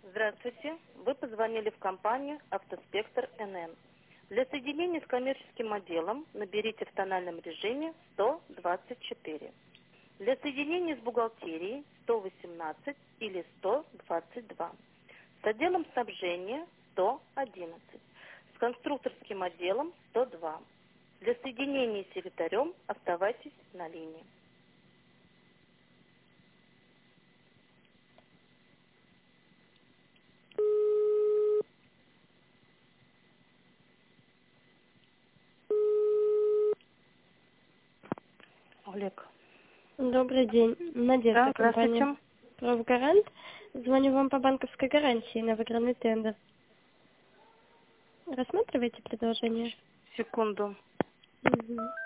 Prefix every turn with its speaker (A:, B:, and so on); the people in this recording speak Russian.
A: Здравствуйте. Вы позвонили в компанию «Автоспектр НН». Для соединения с коммерческим отделом наберите в тональном режиме 124. Для соединения с бухгалтерией 118 или 122. С отделом снабжения 111. С конструкторским отделом 102. Для соединения с секретарем оставайтесь на линии. Олег.
B: Добрый день. Надежда,
A: Да,
B: компания
A: здравствуйте.
B: «Профгарант». Звоню вам по банковской гарантии на выигранный тендер. Рассматриваете предложение?
A: Секунду.
B: Угу.